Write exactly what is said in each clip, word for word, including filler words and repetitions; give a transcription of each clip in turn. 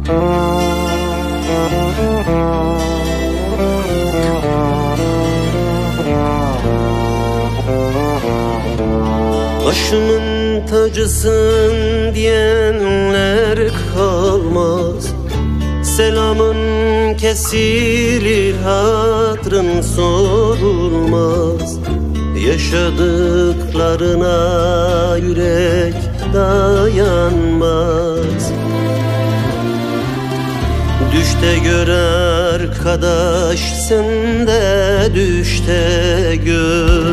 Başımın tacısın diyenler kalmaz. Selamın kesilir, hatrın sorulmaz. Yaşadıklarına yürek dayanmaz. Düşte gör arkadaş, sen de düşte gör.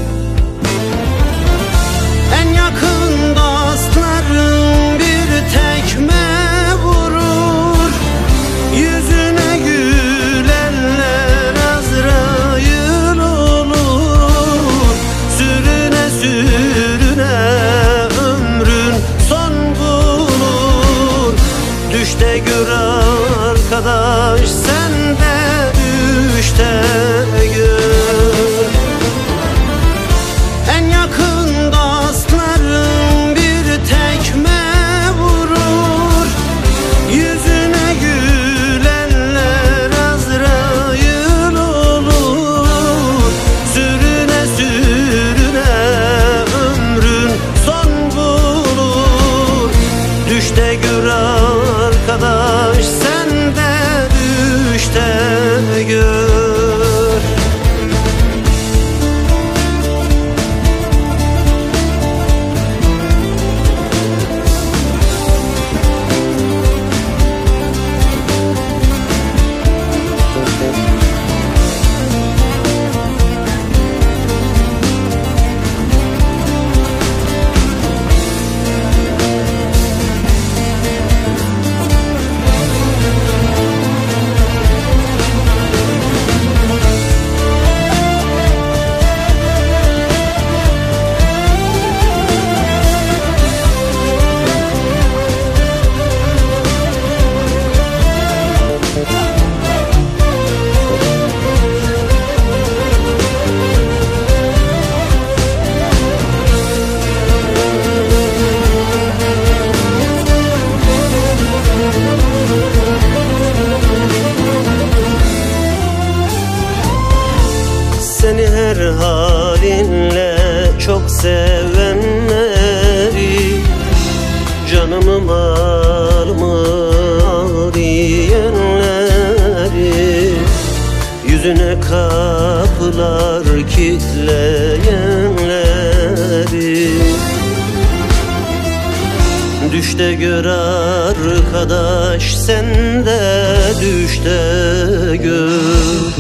En yakın dostların bir tekme vurur. Yüzüne gülenler Azrail olur. Sürüne sürüne ömrün son bulur. Düşte gör arkadaş, sen de düşte gör. En yakın dostların bir tekme vurur. Yüzüne gülenler Azrail olur. Sürüne sürüne ömrün son bulur. Düşte gör arkadaş, sen de düşte gör. Seni her halinle çok sevenleri, canımı malımı al diyenleri, yüzüne kapılar kilitleyenleri, düşte gör arkadaş, sen de düşte gör.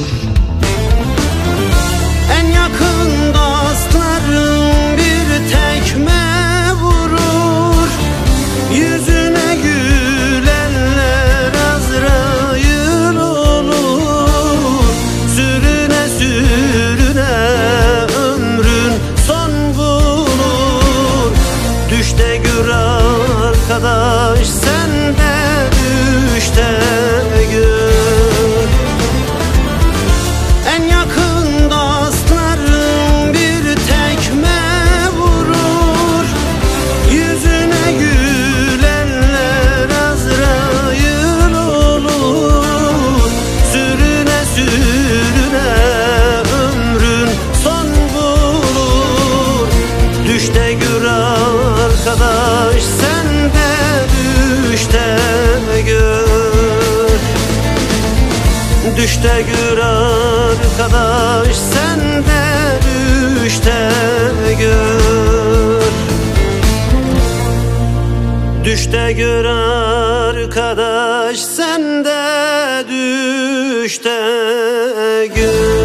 En yakın dostların bir tekme vurur. Yüzüne gülenler Azrail olur. Sürüne sürüne ömrün son bulur. Düşte gör arkadaş, sen de düşte gör. En yakın dostların bir tekme vurur. Yüzüne gülenler Azrail olur. Sürüne sürüne ömrün son bulur. Düşte gör arkadaş, sen de düşte gör. Düşte gör arkadaş, sen de düşte gör. Düşte gör arkadaş, sen de düşte gör.